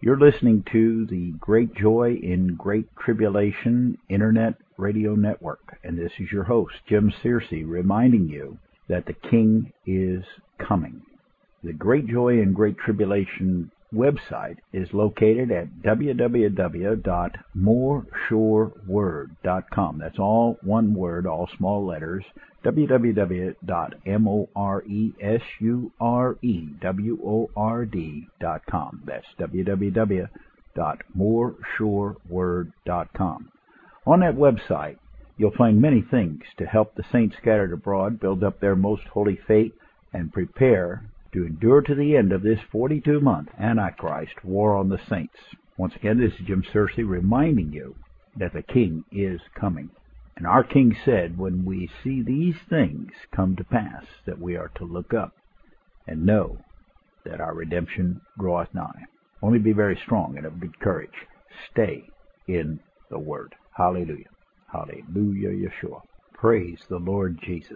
You're listening to the Great Joy in Great Tribulation Internet Radio Network, and this is your host, Jim Searcy, reminding you that the King is coming. The Great Joy in Great Tribulation website is located at www.moressureword.com. That's all one word, all small letters, www.moressureword.com. That's www.moressureword.com. On that website, you'll find many things to help the saints scattered abroad build up their most holy faith and prepare to endure to the end of this 42-month Antichrist war on the saints. Once again, this is Jim Searcy reminding you that the King is coming. And our King said, when we see these things come to pass, that we are to look up and know that our redemption draweth nigh. Only be very strong and of good courage. Stay in the Word. Hallelujah. Hallelujah, Yeshua. Praise the Lord Jesus.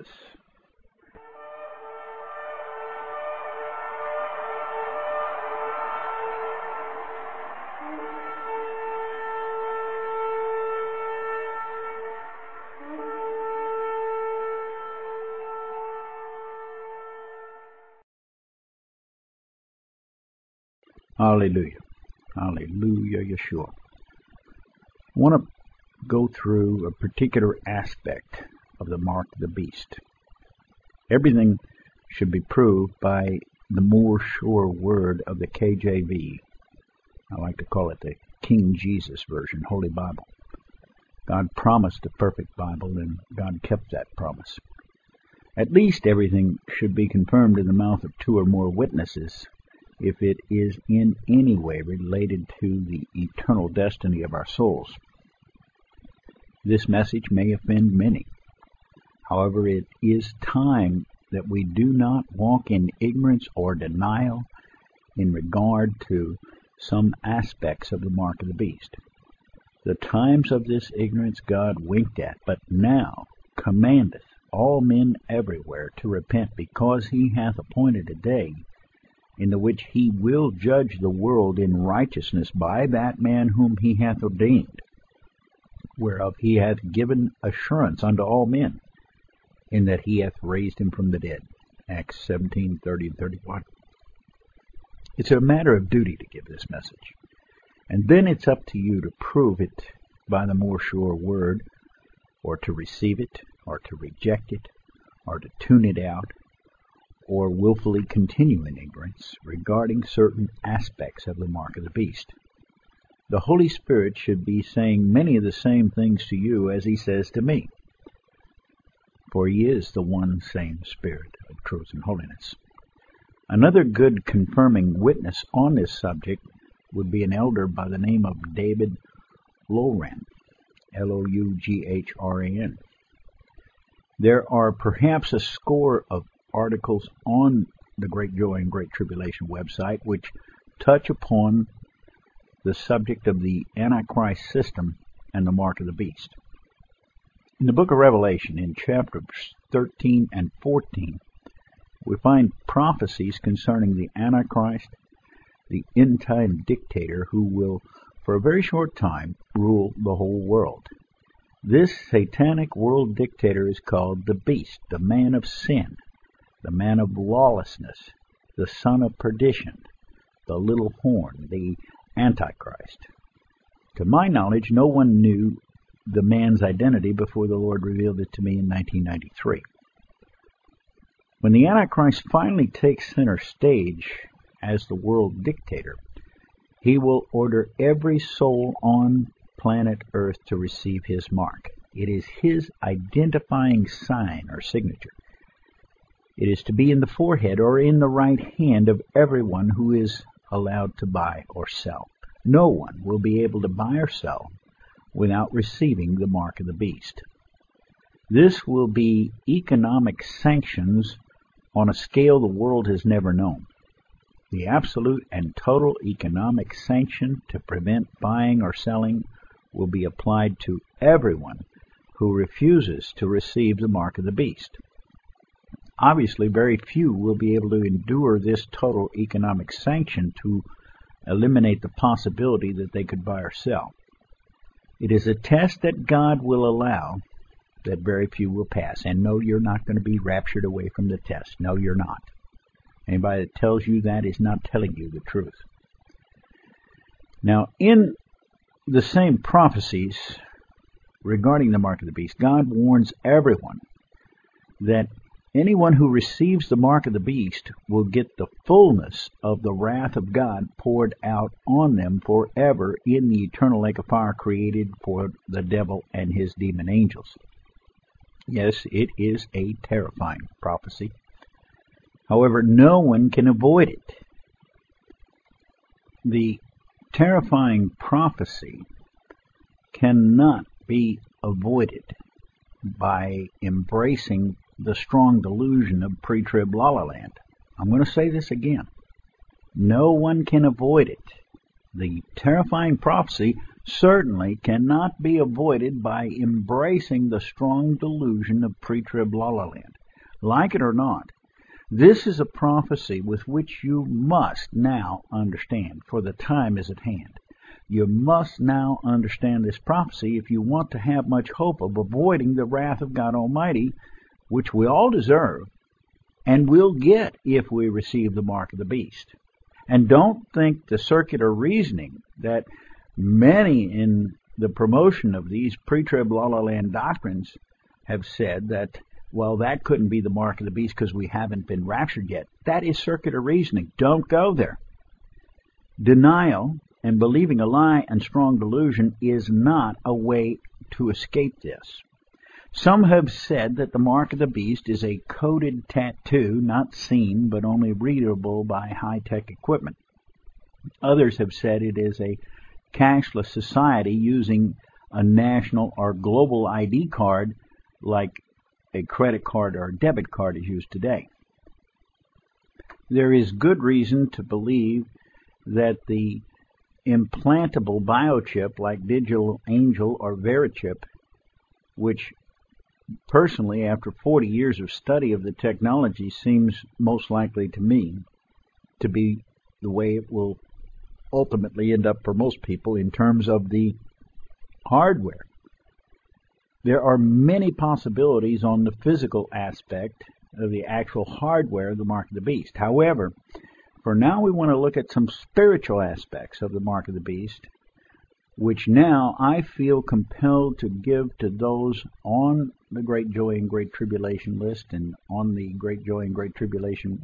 Hallelujah. Hallelujah, Yeshua. I want to go through a particular aspect of the mark of the beast. Everything should be proved by the more sure word of the KJV. I like to call it the King Jesus Version, Holy Bible. God promised a perfect Bible, and God kept that promise. At least everything should be confirmed in the mouth of two or more witnesses, if it is in any way related to the eternal destiny of our souls. This message may offend many. However, it is time that we do not walk in ignorance or denial in regard to some aspects of the mark of the beast. The times of this ignorance God winked at, but now commandeth all men everywhere to repent, because he hath appointed a day in the which he will judge the world in righteousness by that man whom he hath ordained, whereof he hath given assurance unto all men, in that he hath raised him from the dead. Acts 17:30 and 31. It's a matter of duty to give this message, and then it's up to you to prove it by the more sure word, or to receive it, or to reject it, or to tune it out, or willfully continue in ignorance regarding certain aspects of the mark of the beast. The Holy Spirit should be saying many of the same things to you as he says to me, for he is the one same Spirit of truth and holiness. Another good confirming witness on this subject would be an elder by the name of David Loughran, Loughran. There are perhaps a score of articles on the Great Joy and Great Tribulation website which touch upon the subject of the Antichrist system and the mark of the beast. In the book of Revelation, in chapters 13 and 14, we find prophecies concerning the Antichrist, the end-time dictator who will, for a very short time, rule the whole world. This satanic world dictator is called the Beast, the man of sin, the man of lawlessness, the son of perdition, the little horn, the Antichrist. To my knowledge, no one knew the man's identity before the Lord revealed it to me in 1993. When the Antichrist finally takes center stage as the world dictator, he will order every soul on planet Earth to receive his mark. It is his identifying sign or signature. It is to be in the forehead or in the right hand of everyone who is allowed to buy or sell. No one will be able to buy or sell without receiving the mark of the beast. This will be economic sanctions on a scale the world has never known. The absolute and total economic sanction to prevent buying or selling will be applied to everyone who refuses to receive the mark of the beast. Obviously, very few will be able to endure this total economic sanction to eliminate the possibility that they could buy or sell. It is a test that God will allow that very few will pass. And no, you're not going to be raptured away from the test. No, you're not. Anybody that tells you that is not telling you the truth. Now, in the same prophecies regarding the mark of the beast, God warns everyone that anyone who receives the mark of the beast will get the fullness of the wrath of God poured out on them forever in the eternal lake of fire created for the devil and his demon angels. Yes, it is a terrifying prophecy. However, no one can avoid it. The terrifying prophecy cannot be avoided by embracing the strong delusion of pre-trib la-la land. I'm going to say this again. No one can avoid it. The terrifying prophecy certainly cannot be avoided by embracing the strong delusion of pre-trib la-la land. Like it or not, this is a prophecy with which you must now understand, for the time is at hand. You must now understand this prophecy if you want to have much hope of avoiding the wrath of God Almighty, which we all deserve and will get if we receive the mark of the beast. And don't think the circular reasoning that many in the promotion of these pre-trib la-la land doctrines have said that, well, that couldn't be the mark of the beast because we haven't been raptured yet. That is circular reasoning. Don't go there. Denial and believing a lie and strong delusion is not a way to escape this. Some have said that the mark of the beast is a coded tattoo, not seen but only readable by high-tech equipment. Others have said it is a cashless society using a national or global ID card like a credit card or a debit card is used today. There is good reason to believe that the implantable biochip like Digital Angel or Verichip, which personally, after 40 years of study of the technology, seems most likely to me to be the way it will ultimately end up for most people in terms of the hardware. There are many possibilities on the physical aspect of the actual hardware of the mark of the beast. However, for now we want to look at some spiritual aspects of the mark of the beast, which now I feel compelled to give to those on the Great Joy and Great Tribulation list and on the Great Joy and Great Tribulation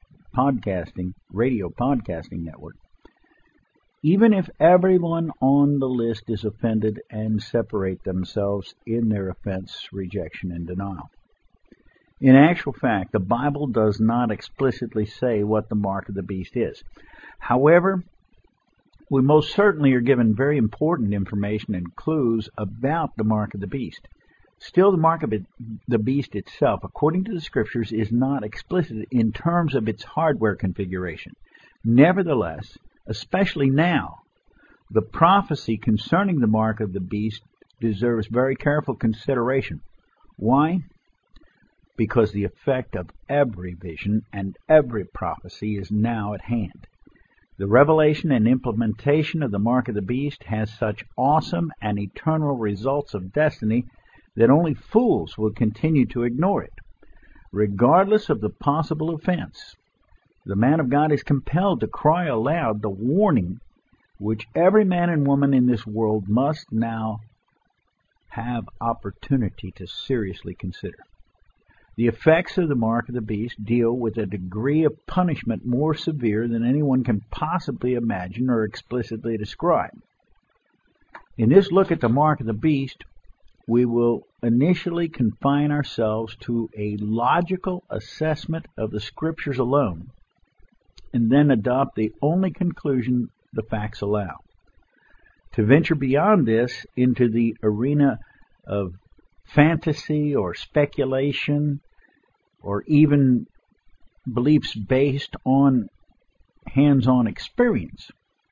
radio podcasting network. Even if everyone on the list is offended and separate themselves in their offense, rejection, and denial. In actual fact, the Bible does not explicitly say what the mark of the beast is. However, we most certainly are given very important information and clues about the mark of the beast. Still, the mark of the beast itself, according to the Scriptures, is not explicit in terms of its hardware configuration. Nevertheless, especially now, the prophecy concerning the mark of the beast deserves very careful consideration. Why? Because the effect of every vision and every prophecy is now at hand. The revelation and implementation of the mark of the beast has such awesome and eternal results of destiny that only fools will continue to ignore it. Regardless of the possible offense, the man of God is compelled to cry aloud the warning which every man and woman in this world must now have opportunity to seriously consider. The effects of the mark of the beast deal with a degree of punishment more severe than anyone can possibly imagine or explicitly describe. In this look at the mark of the beast, we will initially confine ourselves to a logical assessment of the Scriptures alone, and then adopt the only conclusion the facts allow. To venture beyond this into the arena of fantasy or speculation or even beliefs based on hands-on experience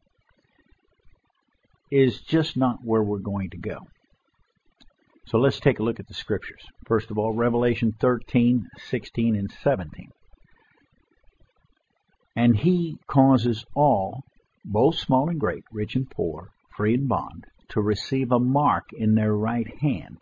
is just not where we're going to go. So let's take a look at the Scriptures. First of all, Revelation 13, 16, and 17. And he causes all both small and great, rich and poor, free and bond, to receive a mark in their right hand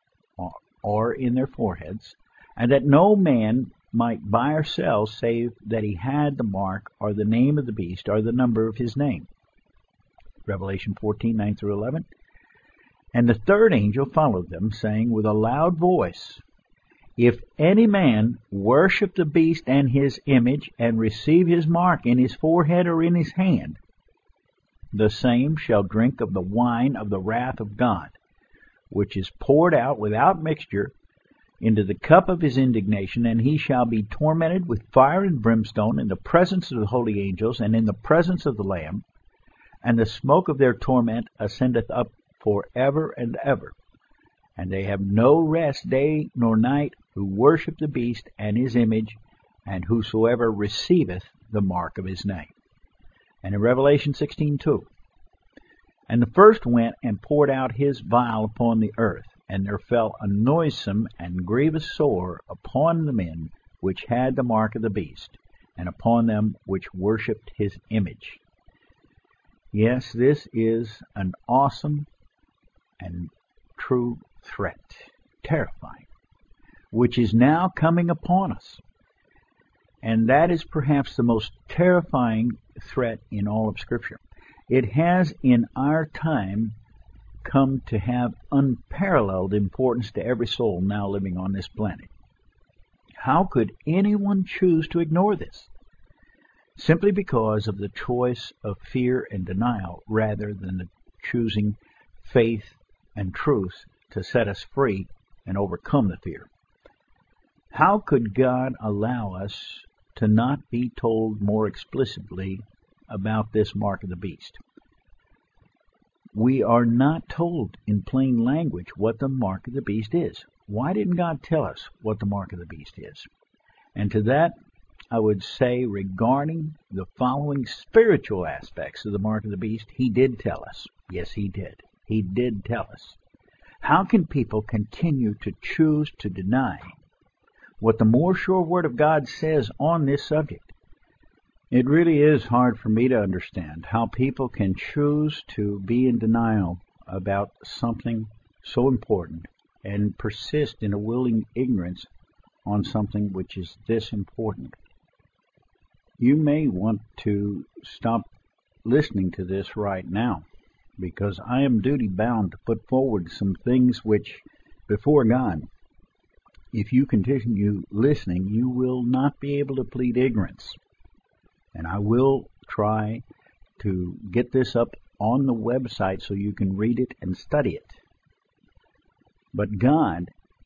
or in their foreheads, and that no man might buy or sell save that he had the mark or the name of the beast or the number of his name. Revelation 14:9-11. And the third angel followed them, saying with a loud voice, If any man worship the beast and his image, and receive his mark in his forehead or in his hand, the same shall drink of the wine of the wrath of God, which is poured out without mixture into the cup of his indignation, and he shall be tormented with fire and brimstone in the presence of the holy angels and in the presence of the Lamb, and the smoke of their torment ascendeth up for ever and ever. And they have no rest day nor night who worship the beast and his image, and whosoever receiveth the mark of his name. And in Revelation 16:2, And the first went and poured out his vial upon the earth, and there fell a noisome and grievous sore upon the men which had the mark of the beast, and upon them which worshipped his image. Yes, this is an awesome and true threat, terrifying, which is now coming upon us. And that is perhaps the most terrifying threat in all of Scripture. It has in our time come to have unparalleled importance to every soul now living on this planet. How could anyone choose to ignore this? Simply because of the choice of fear and denial rather than the choosing faith and truth to set us free and overcome the fear. How could God allow us to not be told more explicitly about this mark of the beast? We are not told in plain language what the mark of the beast is. Why didn't God tell us what the mark of the beast is? And to that, I would say regarding the following spiritual aspects of the mark of the beast, he did tell us. Yes, he did. He did tell us. How can people continue to choose to deny what the more sure Word of God says on this subject? It really is hard for me to understand how people can choose to be in denial about something so important and persist in a willing ignorance on something which is this important. You may want to stop listening to this right now, because I am duty-bound to put forward some things which, before God, if you continue listening, you will not be able to plead ignorance. And I will try to get this up on the website so you can read it and study it. But God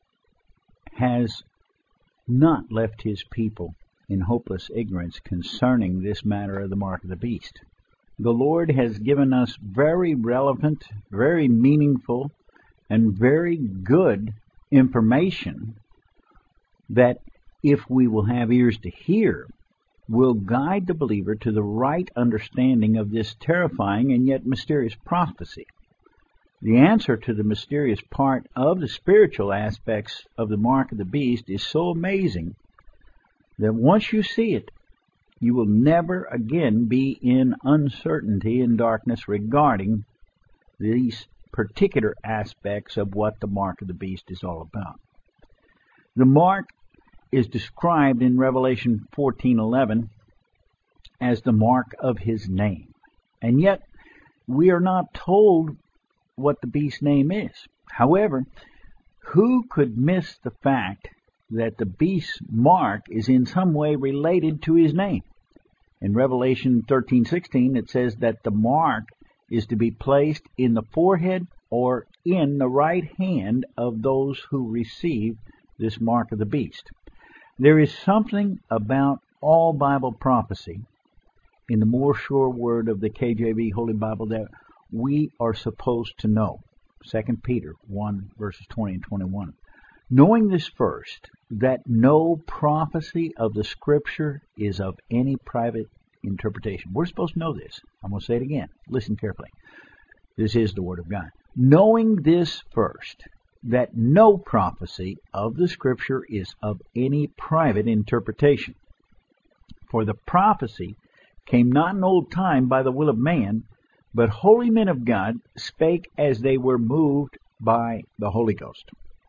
has not left his people in hopeless ignorance concerning this matter of the mark of the beast. The Lord has given us very relevant, very meaningful, and very good information that, if we will have ears to hear, will guide the believer to the right understanding of this terrifying and yet mysterious prophecy. The answer to the mysterious part of the spiritual aspects of the mark of the beast is so amazing that once you see it, you will never again be in uncertainty and darkness regarding these particular aspects of what the mark of the beast is all about. The mark is described in Revelation 14:11 as the mark of his name. And yet, we are not told what the beast's name is. However, who could miss the fact that the beast's mark is in some way related to his name? In Revelation 13:16, it says that the mark is to be placed in the forehead or in the right hand of those who receive this mark of the beast. There is something about all Bible prophecy in the more sure word of the KJV Holy Bible that we are supposed to know. 2 Peter 1, verses 20 and 21. Knowing this first, that no prophecy of the Scripture is of any private interpretation. We're supposed to know this. I'm going to say it again. Listen carefully. This is the Word of God. Knowing this first, that no prophecy of the Scripture is of any private interpretation. For the prophecy came not in old time by the will of man, but holy men of God spake as they were moved by the Holy Ghost.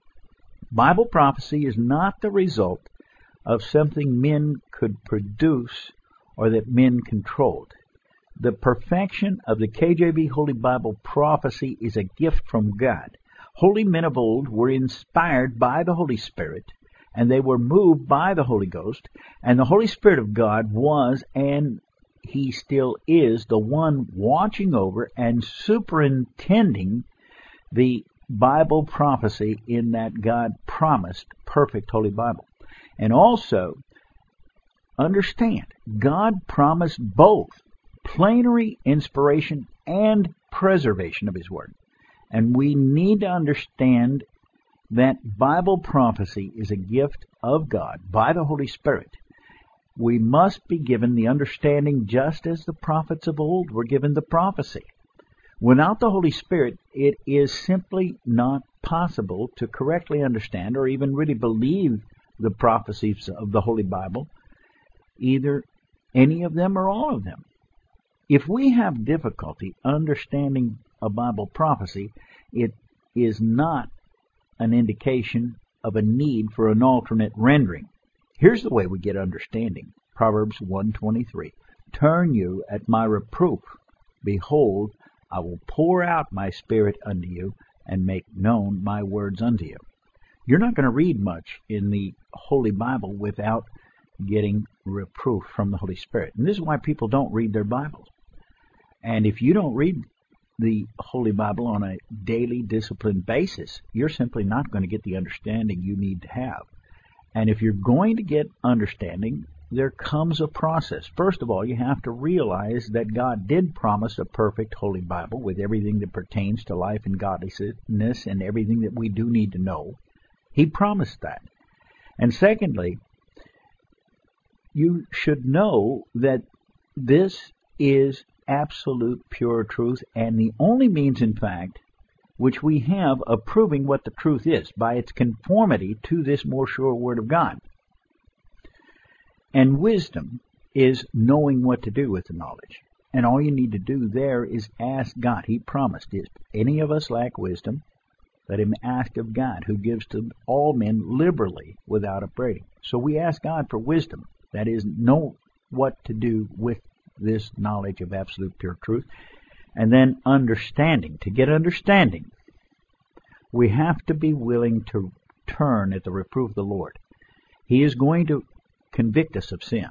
Bible prophecy is not the result of something men could produce or that men controlled. The perfection of the KJV Holy Bible prophecy is a gift from God. Holy men of old were inspired by the Holy Spirit, and they were moved by the Holy Ghost, and the Holy Spirit of God was, and He still is, the one watching over and superintending the Bible prophecy in that God promised perfect Holy Bible. And also, understand, God promised both plenary inspiration and preservation of His Word. And we need to understand that Bible prophecy is a gift of God by the Holy Spirit. We must be given the understanding just as the prophets of old were given the prophecy. Without the Holy Spirit, it is simply not possible to correctly understand or even really believe the prophecies of the Holy Bible, either any of them or all of them. If we have difficulty understanding a Bible prophecy, it is not an indication of a need for an alternate rendering. Here's the way we get understanding. Proverbs 1:23. Turn you at my reproof. Behold, I will pour out my Spirit unto you, and make known my words unto you. You're not going to read much in the Holy Bible without getting reproof from the Holy Spirit. And this is why people don't read their Bibles. And if you don't read the Holy Bible on a daily disciplined basis, you're simply not going to get the understanding you need to have. And if you're going to get understanding, there comes a process. First of all, you have to realize that God did promise a perfect Holy Bible with everything that pertains to life and godliness and everything that we do need to know. He promised that. And secondly, you should know that this is absolute pure truth and the only means, in fact, which we have of proving what the truth is by its conformity to this more sure Word of God. And wisdom is knowing what to do with the knowledge. And all you need to do there is ask God. He promised, if any of us lack wisdom, let him ask of God, who gives to all men liberally without upbraiding. So we ask God for wisdom. That is, know what to do with this knowledge of absolute pure truth. And then understanding. To get understanding, we have to be willing to turn at the reproof of the Lord. He is going to convict us of sin.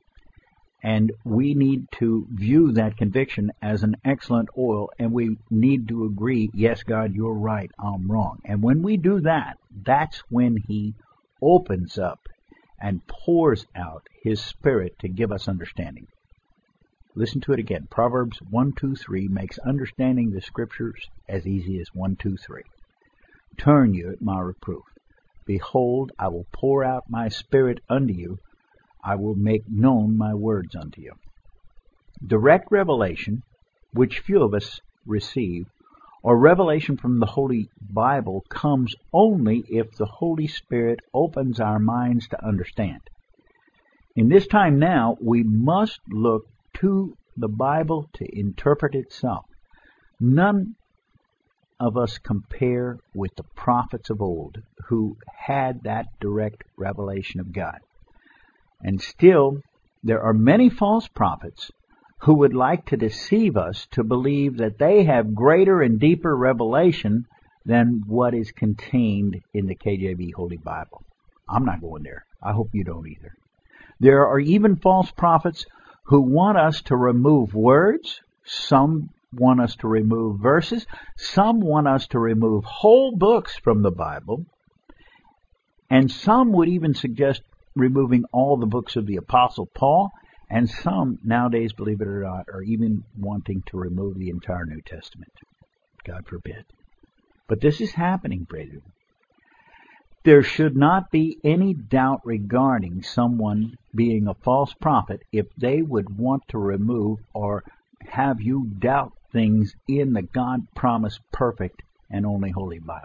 And we need to view that conviction as an excellent oil, and we need to agree, yes, God, you're right, I'm wrong. And when we do that, that's when He opens up and pours out His Spirit to give us understanding. Listen to it again. Proverbs 1:2-3 makes understanding the Scriptures as easy as 1-2-3. Turn you at my reproof. Behold, I will pour out my Spirit unto you. I will make known my words unto you. Direct revelation, which few of us receive, or revelation from the Holy Bible, comes only if the Holy Spirit opens our minds to understand. In this time now, we must look to the Bible to interpret itself. None of us compare with the prophets of old who had that direct revelation of God. And still, there are many false prophets who would like to deceive us to believe that they have greater and deeper revelation than what is contained in the KJV Holy Bible. I'm not going there. I hope you don't either. There are even false prophets who want us to remove words. Some want us to remove verses. Some want us to remove whole books from the Bible. And some would even suggest removing all the books of the Apostle Paul, and some nowadays, believe it or not, are even wanting to remove the entire New Testament. God forbid. But this is happening, brethren. There should not be any doubt regarding someone being a false prophet if they would want to remove or have you doubt things in the God-promised perfect and only Holy Bible.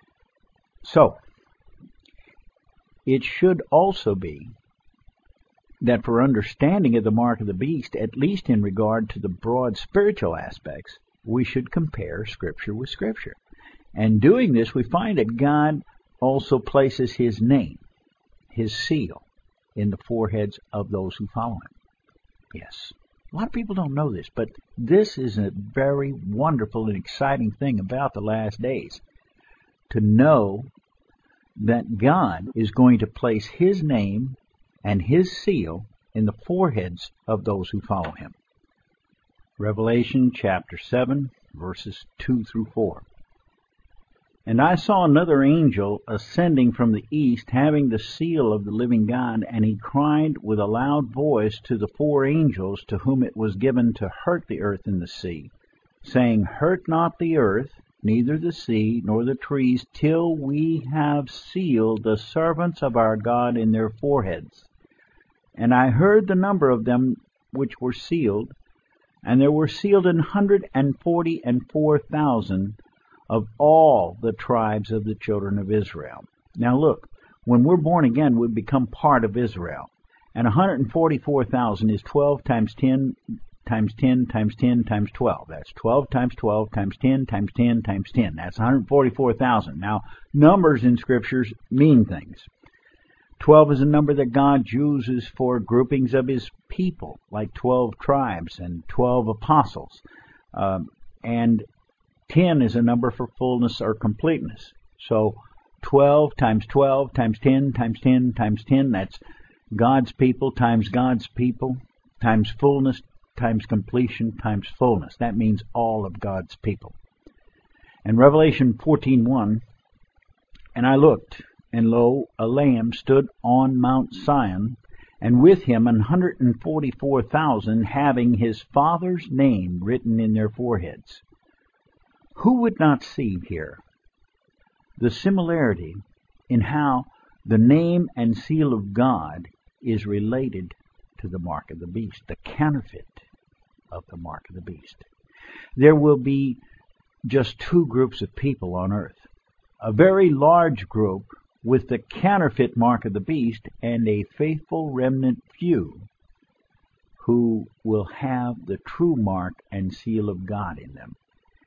So, it should also be that for understanding of the mark of the beast, at least in regard to the broad spiritual aspects, we should compare Scripture with Scripture. And doing this, we find that God also places His name, His seal, in the foreheads of those who follow Him. Yes. A lot of people don't know this, but this is a very wonderful and exciting thing about the last days. To know that God is going to place His name and His seal in the foreheads of those who follow Him. Revelation chapter 7, verses 2 through 4. And I saw another angel ascending from the east, having the seal of the living God, and he cried with a loud voice to the 4 angels to whom it was given to hurt the earth and the sea, saying, Hurt not the earth, neither the sea, nor the trees, till we have sealed the servants of our God in their foreheads. And I heard the number of them which were sealed, and there were sealed 144,000 of all the tribes of the children of Israel. Now look, when we're born again, we become part of Israel. And 144,000 is 12 times 10 times 10 times 10 times 12. That's 12 times 12 times 10 times 10 times 10. That's 144,000. Now, numbers in Scriptures mean things. 12 is a number that God uses for groupings of His people, like 12 tribes and 12 apostles. And 10 is a number for fullness or completeness. So 12 times 12 times 10 times 10 times 10, that's God's people times fullness times completion times fullness. That means all of God's people. In Revelation 14:1, and I looked, and lo, a Lamb stood on Mount Sion, and with him 144,000, having His Father's name written in their foreheads. Who would not see here the similarity in how the name and seal of God is related to the mark of the beast, the counterfeit of the mark of the beast? There will be just 2 groups of people on earth. A very large group with the counterfeit mark of the beast, and a faithful remnant few who will have the true mark and seal of God in them.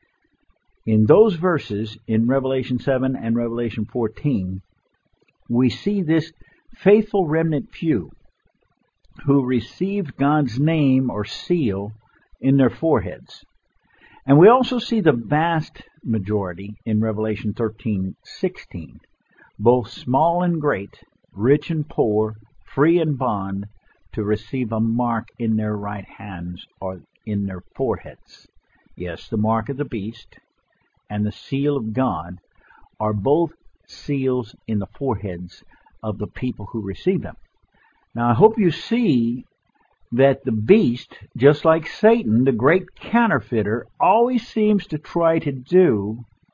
In those verses, in Revelation 7 and Revelation 14, we see this faithful remnant few who received God's name or seal in their foreheads. And we also see the vast majority in Revelation 13:16, both small and great, rich and poor, free and bond, to receive a mark in their right hands or in their foreheads. Yes, the mark of the beast and the seal of God are both seals in the foreheads of the people who receive them. Now, I hope you see that the beast, just like Satan, the great counterfeiter, always seems to try to do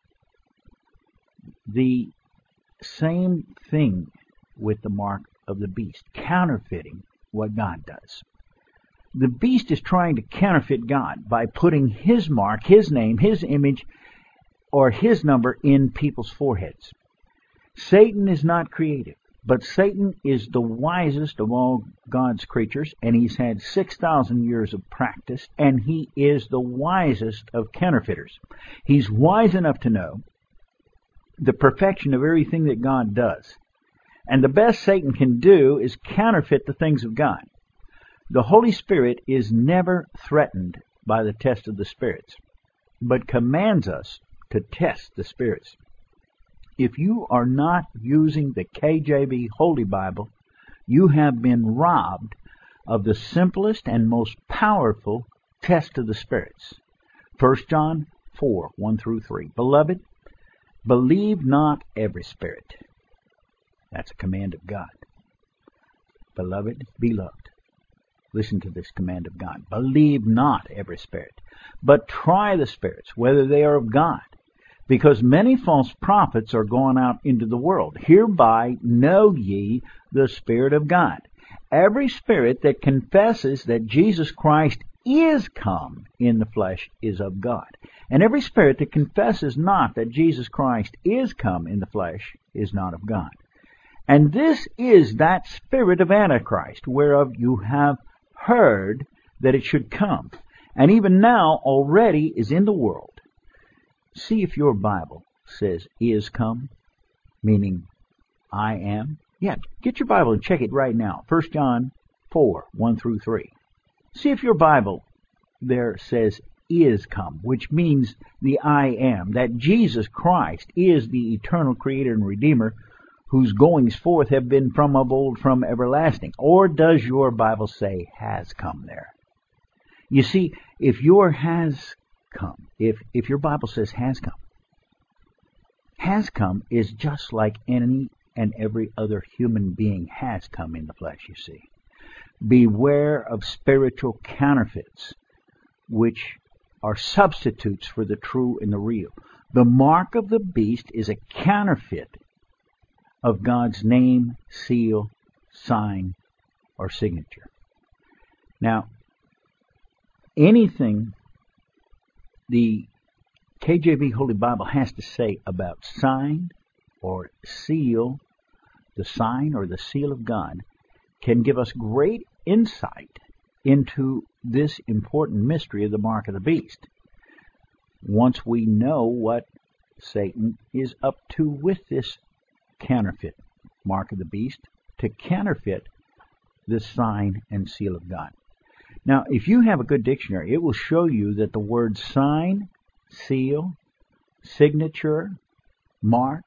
the same thing with the mark of the beast, counterfeiting what God does. The beast is trying to counterfeit God by putting His mark, His name, His image, or His number in people's foreheads. Satan is not creative, but Satan is the wisest of all God's creatures, and he's had 6,000 years of practice, and he is the wisest of counterfeiters. He's wise enough to know the perfection of everything that God does. And the best Satan can do is counterfeit the things of God. The Holy Spirit is never threatened by the test of the spirits, but commands us to test the spirits. If you are not using the KJV Holy Bible, you have been robbed of the simplest and most powerful test of the spirits. 1 John 4:1 through 3. Beloved, believe not every spirit. That's a command of God. Beloved, beloved. Listen to this command of God. Believe not every spirit, but try the spirits, whether they are of God. Because many false prophets are gone out into the world. Hereby know ye the Spirit of God. Every spirit that confesses that Jesus Christ is come in the flesh is of God. And every spirit that confesses not that Jesus Christ is come in the flesh is not of God. And this is that spirit of Antichrist, whereof you have heard that it should come, and even now already is in the world. See if your Bible says is come, meaning I am. Yeah, get your Bible and check it right now. 1 John 4, 1 through 3. See if your Bible there says is come, which means the I am, that Jesus Christ is the eternal Creator and Redeemer, whose goings forth have been from of old, from everlasting. Or does your Bible say has come there? You see, if your has come, if your Bible says has come is just like any and every other human being has come in the flesh, you see. Beware of spiritual counterfeits, which are substitutes for the true and the real. The mark of the beast is a counterfeit of God's name, seal, sign, or signature. Now, anything the KJV Holy Bible has to say about sign or seal, the sign or the seal of God, can give us great insight into this important mystery of the mark of the beast. Once we know what Satan is up to with this counterfeit mark of the beast, to counterfeit the sign and seal of God. Now, if you have a good dictionary, it will show you that the words sign, seal, signature, mark,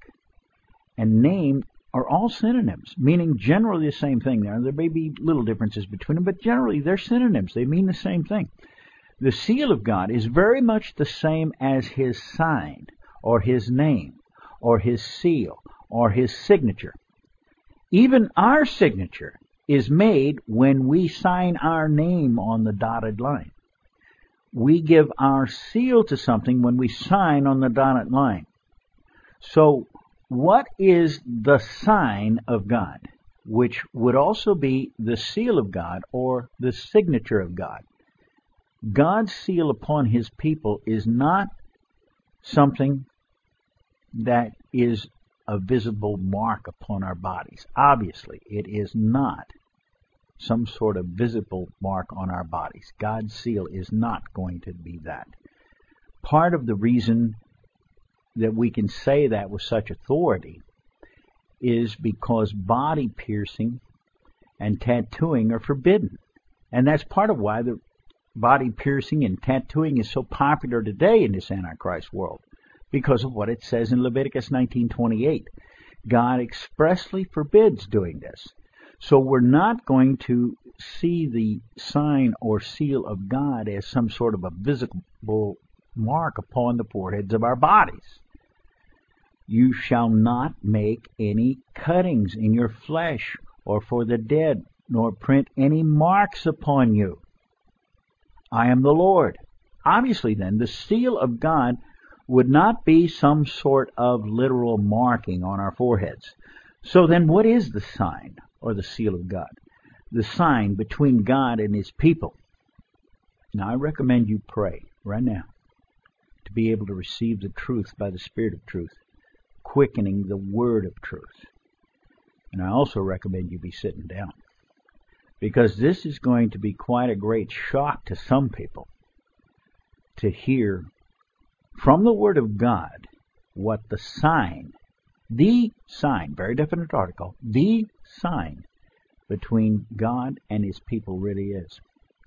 and name are all synonyms, meaning generally the same thing. There may be little differences between them, but generally they're synonyms. They mean the same thing. The seal of God is very much the same as His sign, or His name, or His seal, or His signature. Even our signature is made when we sign our name on the dotted line. We give our seal to something when we sign on the dotted line. So, what is the sign of God, which would also be the seal of God or the signature of God? God's seal upon His people is not something that is a visible mark upon our bodies. Obviously, it is not some sort of visible mark on our bodies. God's seal is not going to be that. Part of the reason that we can say that with such authority is because body piercing and tattooing are forbidden. And that's part of why the body piercing and tattooing is so popular today in this Antichrist world, because of what it says in Leviticus 19:28. God expressly forbids doing this. So we're not going to see the sign or seal of God as some sort of a visible mark upon the foreheads of our bodies. You shall not make any cuttings in your flesh or for the dead, nor print any marks upon you. I am the Lord. Obviously then, the seal of God would not be some sort of literal marking on our foreheads. So then what is the sign or the seal of God? The sign between God and His people. Now I recommend you pray right now to be able to receive the truth by the Spirit of truth, quickening the word of truth. And I also recommend you be sitting down, because this is going to be quite a great shock to some people to hear from the Word of God what the sign, very definite article, the sign between God and His people really is.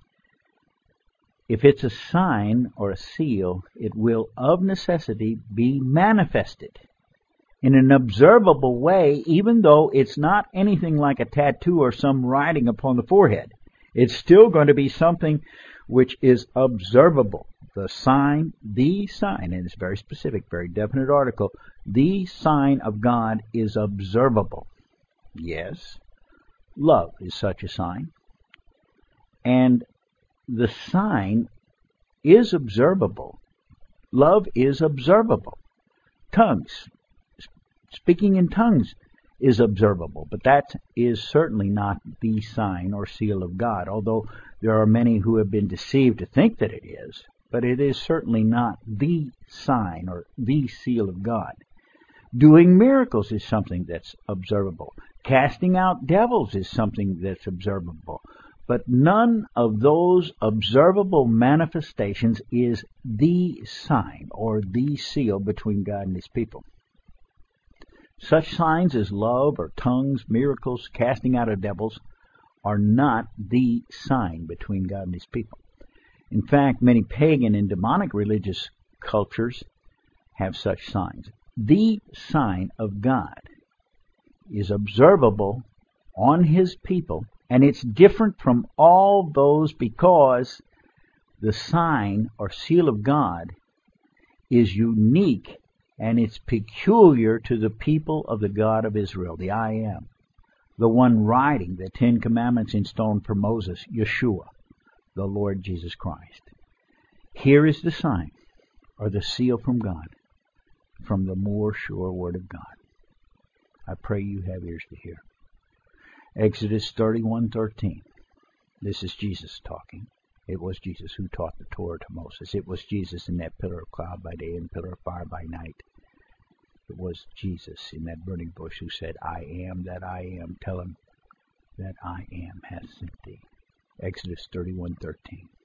If it's a sign or a seal, it will of necessity be manifested in an observable way, even though it's not anything like a tattoo or some writing upon the forehead. It's still going to be something which is observable. The sign, and it's very specific, very definite article, the sign of God is observable. Yes, love is such a sign. And the sign is observable. Love is observable. Tongues, speaking in tongues is observable, but that is certainly not the sign or seal of God, although there are many who have been deceived to think that it is, but it is certainly not the sign or the seal of God. Doing miracles is something that's observable. Casting out devils is something that's observable. But none of those observable manifestations is the sign or the seal between God and His people. Such signs as love or tongues, miracles, casting out of devils are not the sign between God and His people. In fact, many pagan and demonic religious cultures have such signs. The sign of God is observable on His people, and it's different from all those because the sign or seal of God is unique and it's peculiar to the people of the God of Israel, the I Am, the one writing the 10 Commandments in stone for Moses, Yeshua, the Lord Jesus Christ. Here is the sign or the seal from God, from the more sure Word of God. I pray you have ears to hear. Exodus 31:13. This is Jesus talking. It was Jesus who taught the Torah to Moses. It was Jesus in that pillar of cloud by day and pillar of fire by night. It was Jesus in that burning bush who said, I am that I am. Tell him that I am hath sent thee. Exodus 31:13.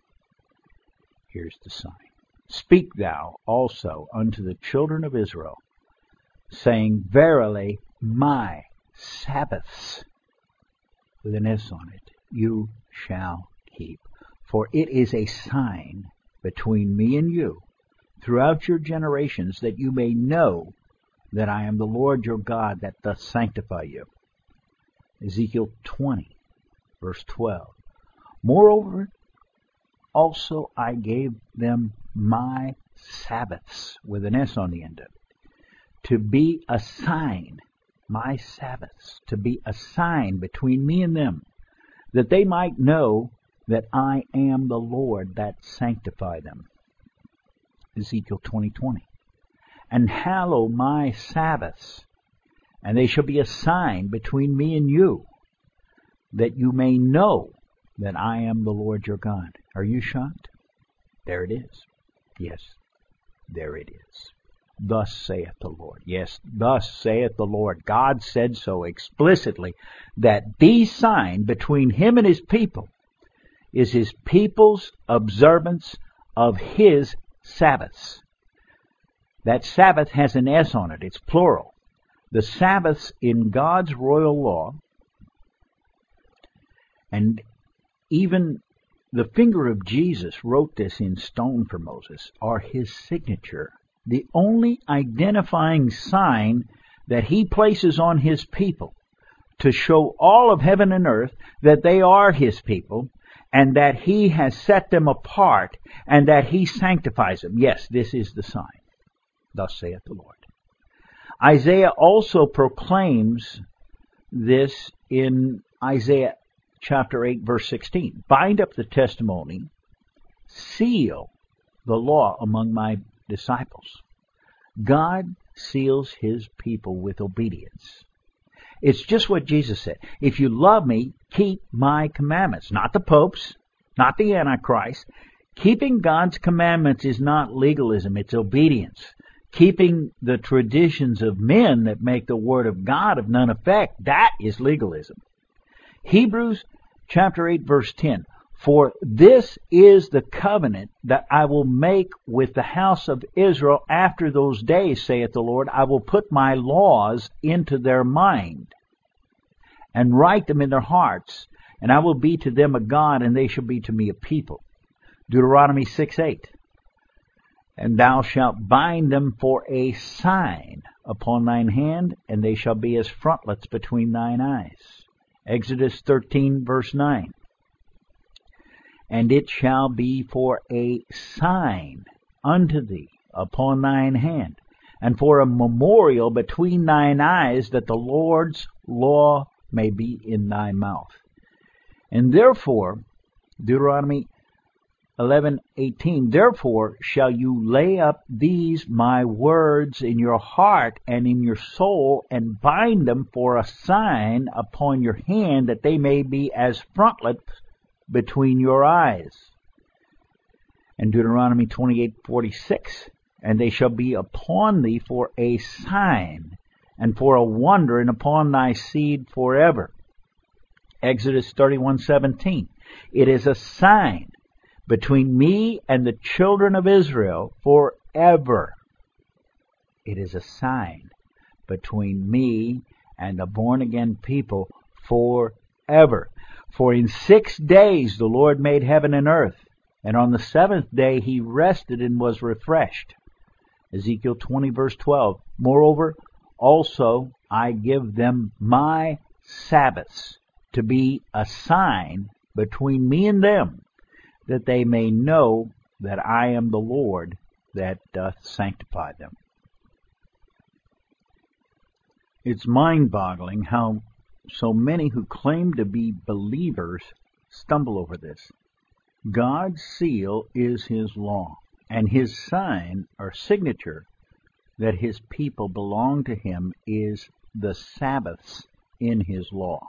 Here's the sign. Speak thou also unto the children of Israel, saying, Verily, my Sabbaths, with an S on it, you shall keep. For it is a sign between me and you throughout your generations, that you may know that I am the Lord your God, that doth sanctify you. Ezekiel 20, verse 12. Moreover, also I gave them my Sabbaths, with an S on the end of it, to be a sign, my Sabbaths, to be a sign between me and them, that they might know that I am the Lord that sanctify them. Ezekiel 20:20. And hallow my Sabbaths, and they shall be a sign between me and you, that you may know that I am the Lord your God. Are you shocked? There it is. Yes, there it is. Thus saith the Lord. Yes, thus saith the Lord. God said so explicitly, that the sign between Him and His people is His people's observance of His Sabbaths. That Sabbath has an S on it. It's plural. The Sabbaths in God's royal law, and even the finger of Jesus wrote this in stone for Moses, are His signature. The only identifying sign that He places on His people to show all of heaven and earth that they are His people and that He has set them apart and that He sanctifies them. Yes, this is the sign. Thus saith the Lord. Isaiah also proclaims this in Isaiah chapter 8, verse 16. Bind up the testimony, seal the law among my disciples. God seals His people with obedience. It's just what Jesus said. If you love me, keep my commandments. Not the popes, not the Antichrist. Keeping God's commandments is not legalism, it's obedience. Keeping the traditions of men that make the Word of God of none effect, that is legalism. Hebrews chapter 8, verse 10. For this is the covenant that I will make with the house of Israel after those days, saith the Lord. I will put my laws into their mind and write them in their hearts, and I will be to them a God, and they shall be to me a people. Deuteronomy 6:8. And thou shalt bind them for a sign upon thine hand, and they shall be as frontlets between thine eyes. Exodus 13, verse 9. And it shall be for a sign unto thee upon thine hand, and for a memorial between thine eyes, that the Lord's law may be in thy mouth. And therefore, Deuteronomy 11:18, therefore shall you lay up these my words in your heart and in your soul, and bind them for a sign upon your hand, that they may be as frontlets between your eyes. And Deuteronomy 28:46, and they shall be upon thee for a sign and for a wonder, and upon thy seed forever. Exodus 31:17. It is a sign between me and the children of Israel forever. It is a sign between me and the born-again people forever. For in 6 days the Lord made heaven and earth, and on the seventh day he rested and was refreshed. Ezekiel 20, verse 12. Moreover, also I give them my Sabbaths to be a sign between me and them, that they may know that I am the Lord that doth sanctify them. It's mind-boggling how so many who claim to be believers stumble over this. God's seal is his law, and his sign or signature that his people belong to him is the Sabbaths in his law.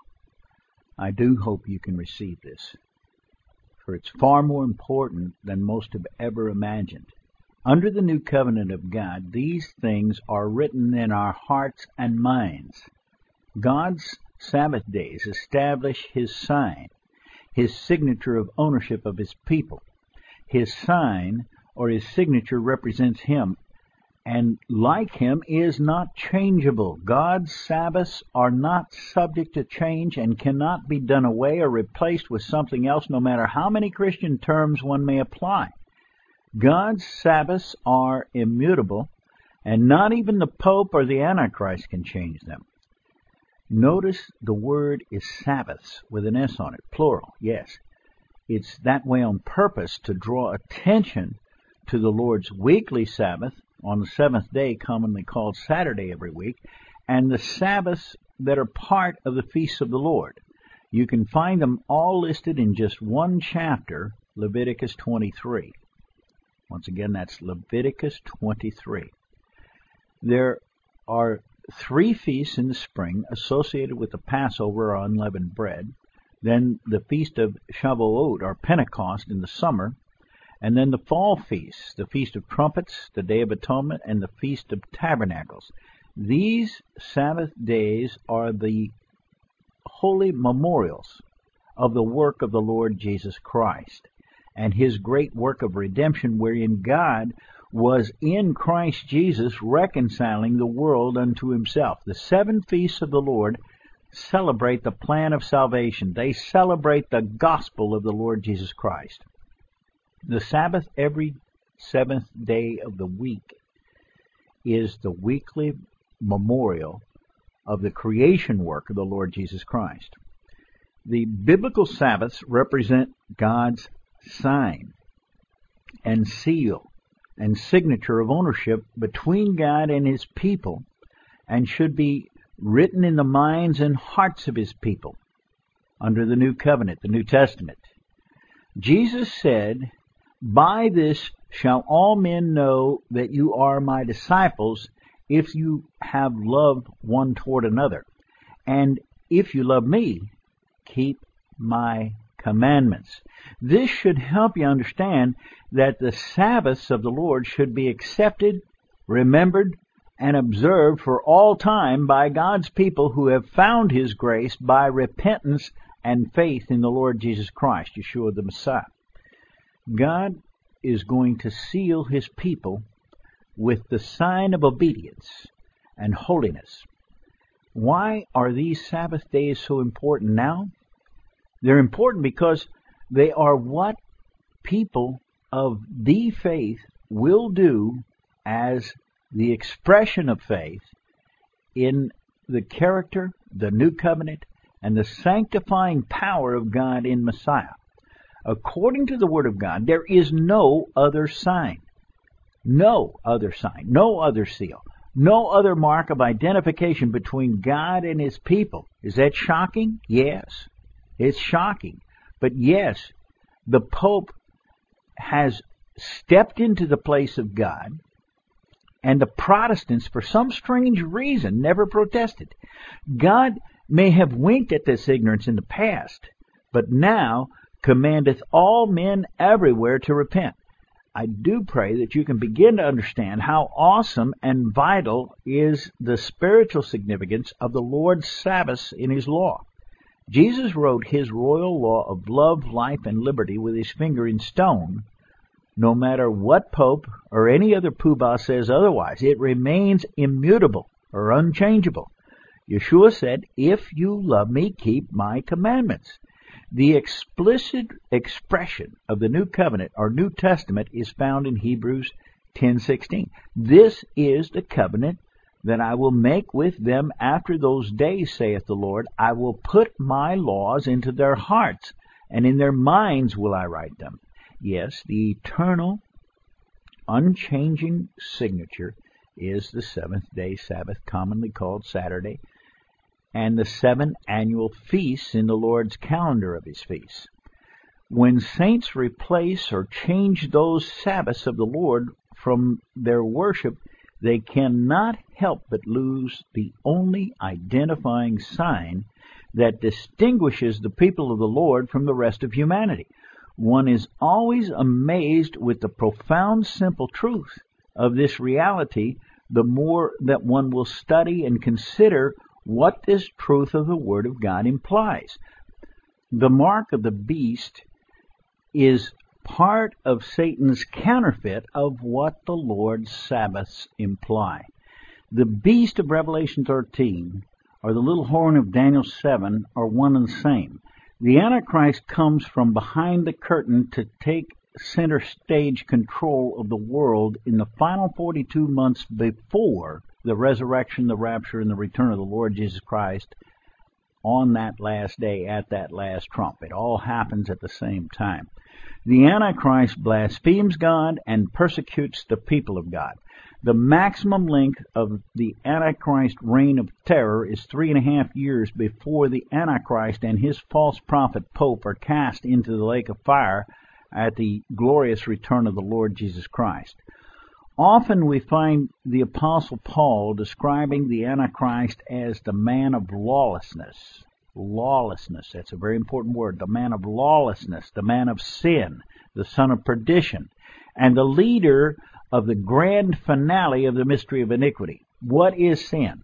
I do hope you can receive this, for it's far more important than most have ever imagined. Under the new covenant of God, these things are written in our hearts and minds. God's Sabbath days establish his sign, his signature of ownership of his people. His sign or his signature represents him, and like him is not changeable. God's Sabbaths are not subject to change and cannot be done away or replaced with something else, no matter how many Christian terms one may apply. God's Sabbaths are immutable, and not even the Pope or the Antichrist can change them. Notice the word is Sabbaths with an S on it, plural, yes. It's that way on purpose to draw attention to the Lord's weekly Sabbath on the seventh day, commonly called Saturday every week, and the Sabbaths that are part of the feasts of the Lord. You can find them all listed in just one chapter, Leviticus 23. Once again, that's Leviticus 23. There are 3 feasts in the spring associated with the Passover or unleavened bread, then the Feast of Shavuot or Pentecost in the summer, and then the fall feasts, the Feast of Trumpets, the Day of Atonement, and the Feast of Tabernacles. These Sabbath days are the holy memorials of the work of the Lord Jesus Christ and his great work of redemption, wherein God was in Christ Jesus reconciling the world unto himself. The 7 feasts of the Lord celebrate the plan of salvation. They celebrate the gospel of the Lord Jesus Christ. The Sabbath every 7th day of the week is the weekly memorial of the creation work of the Lord Jesus Christ. The biblical Sabbaths represent God's sign and seal and signature of ownership between God and his people, and should be written in the minds and hearts of his people under the new covenant, the New Testament. Jesus said, "By this shall all men know that you are my disciples, if you have love one toward another. And if you love me, keep my commandments." This should help you understand that the Sabbaths of the Lord should be accepted, remembered, and observed for all time by God's people who have found his grace by repentance and faith in the Lord Jesus Christ, Yeshua the Messiah. God is going to seal his people with the sign of obedience and holiness. Why are these Sabbath days so important now? They're important because they are what people of the faith will do as the expression of faith in the character, the new covenant, and the sanctifying power of God in Messiah. According to the Word of God, there is no other sign, no other sign, no other seal, no other mark of identification between God and his people. Is that shocking? Yes, it's shocking. But yes, the Pope has stepped into the place of God, and the Protestants, for some strange reason, never protested. God may have winked at this ignorance in the past, but now commandeth all men everywhere to repent. I do pray that you can begin to understand how awesome and vital is the spiritual significance of the Lord's Sabbath in His law. Jesus wrote His royal law of love, life, and liberty with His finger in stone. No matter what Pope or any other poobah says otherwise, it remains immutable or unchangeable. Yeshua said, "If you love me, keep my commandments." The explicit expression of the New Covenant or New Testament is found in Hebrews 10:16. "This is the covenant that I will make with them after those days, saith the Lord. I will put my laws into their hearts, and in their minds will I write them." Yes, the eternal, unchanging signature is the seventh-day Sabbath, commonly called Saturday, and the 7 annual feasts in the Lord's calendar of His feasts. When saints replace or change those Sabbaths of the Lord from their worship, they cannot help but lose the only identifying sign that distinguishes the people of the Lord from the rest of humanity. One is always amazed with the profound, simple truth of this reality, the more that one will study and consider what this truth of the Word of God implies. The mark of the beast is part of Satan's counterfeit of what the Lord's Sabbaths imply. The beast of Revelation 13 or the little horn of Daniel 7 are one and the same. The Antichrist comes from behind the curtain to take center stage control of the world in the final 42 months before the resurrection, the rapture, and the return of the Lord Jesus Christ on that last day at that last trump. It all happens at the same time. The Antichrist blasphemes God and persecutes the people of God. The maximum length of the Antichrist reign of terror is 3.5 years before the Antichrist and his false prophet Pope are cast into the lake of fire at the glorious return of the Lord Jesus Christ. Often we find the Apostle Paul describing the Antichrist as the man of lawlessness. Lawlessness, that's a very important word. The man of lawlessness, the man of sin, the son of perdition, and the leader of the grand finale of the mystery of iniquity. What is sin?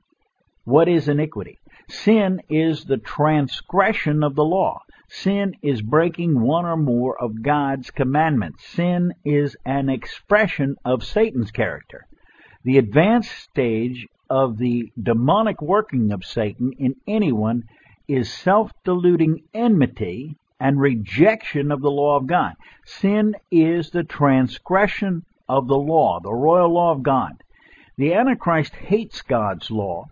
What is iniquity? Sin is the transgression of the law. Sin is breaking one or more of God's commandments. Sin is an expression of Satan's character. The advanced stage of the demonic working of Satan in anyone is self-deluding enmity and rejection of the law of God. Sin is the transgression of the law, the royal law of God. The Antichrist hates God's law,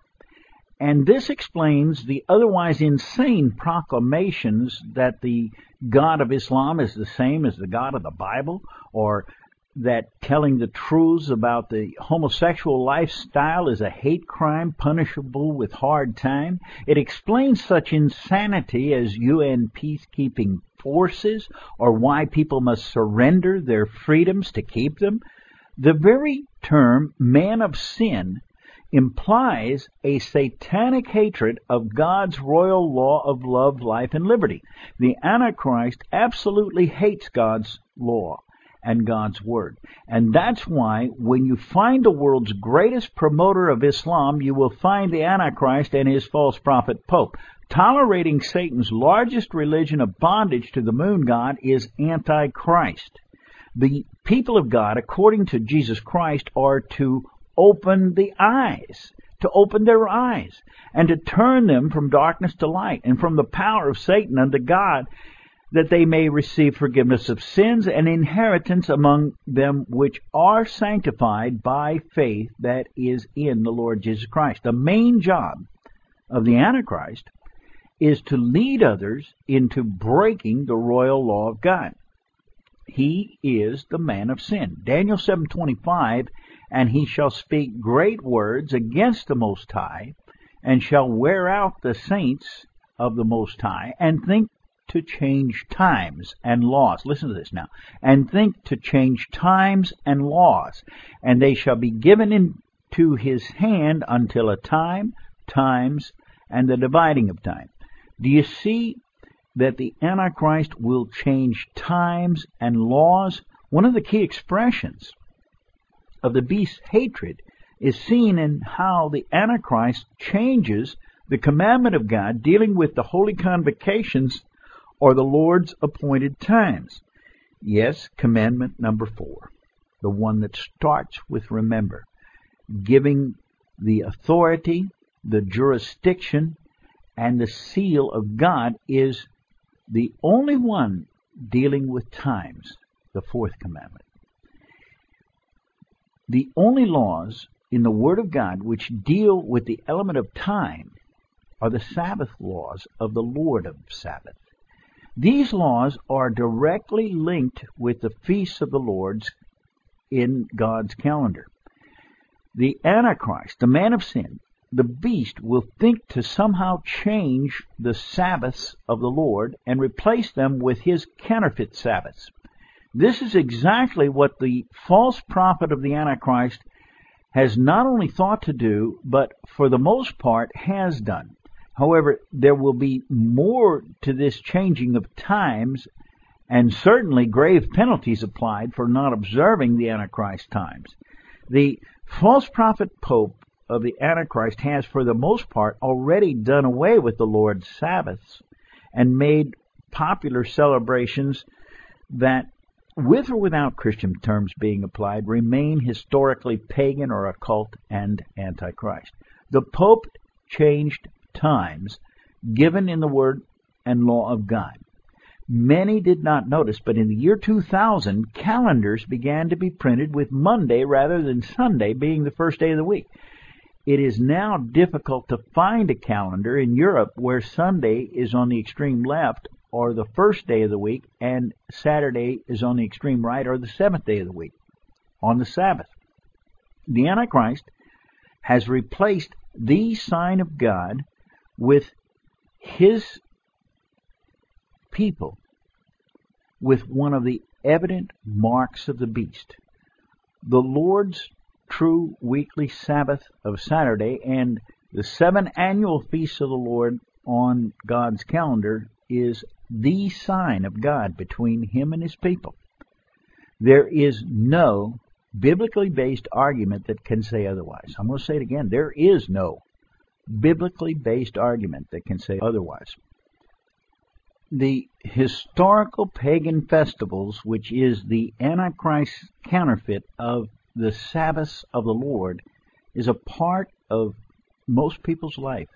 and this explains the otherwise insane proclamations that the God of Islam is the same as the God of the Bible, or that telling the truths about the homosexual lifestyle is a hate crime punishable with hard time. It explains such insanity as UN peacekeeping forces, or why people must surrender their freedoms to keep them. The very term man of sin implies a satanic hatred of God's royal law of love, life, and liberty. The Antichrist absolutely hates God's law and God's word. And that's why when you find the world's greatest promoter of Islam, you will find the Antichrist and his false prophet Pope. Tolerating Satan's largest religion of bondage to the moon god is Antichrist. The people of God, according to Jesus Christ, are to open the eyes, to open their eyes, and to turn them from darkness to light, and from the power of Satan unto God, that they may receive forgiveness of sins and inheritance among them which are sanctified by faith that is in the Lord Jesus Christ. The main job of the Antichrist is to lead others into breaking the royal law of God. He is the man of sin. Daniel 7:25, and he shall speak great words against the Most High, and shall wear out the saints of the Most High, and think to change times and laws. Listen to this now. And think to change times and laws, and they shall be given into his hand until a time, times, and the dividing of time. Do you see that the Antichrist will change times and laws One of the key expressions of the beast's hatred is seen in how the Antichrist changes the commandment of God dealing with the holy convocations or the Lord's appointed times. Yes, commandment number 4, the one that starts with remember, giving the authority, the jurisdiction, and the seal of God, is the only one dealing with times, the 4th commandment. The only laws in the Word of God which deal with the element of time are the Sabbath laws of the Lord of Sabbath. These laws are directly linked with the feasts of the Lord's in God's calendar. The Antichrist, the man of sin, the beast, will think to somehow change the Sabbaths of the Lord and replace them with his counterfeit Sabbaths. This is exactly what the false prophet of the Antichrist has not only thought to do, but for the most part has done. However, there will be more to this changing of times, and certainly grave penalties applied for not observing the Antichrist times. The false prophet Pope of the Antichrist has, for the most part, already done away with the Lord's Sabbaths and made popular celebrations that, with or without Christian terms being applied, remain historically pagan or occult and antichrist. The Pope changed times given in the Word and law of God. Many did not notice, but in the year 2000, calendars began to be printed with Monday rather than Sunday being the first day of the week. It is now difficult to find a calendar in Europe where Sunday is on the extreme left or the first day of the week, and Saturday is on the extreme right or the 7th day of the week on the Sabbath. The Antichrist has replaced the sign of God with his people with one of the evident marks of the beast. The Lord's true weekly Sabbath of Saturday and the 7 annual feasts of the Lord on God's calendar is the sign of God between him and his people. There is no biblically based argument that can say otherwise. I'm going to say it again. There is no biblically based argument that can say otherwise. The historical pagan festivals, which is the Antichrist's counterfeit of the Sabbaths of the Lord, is a part of most people's life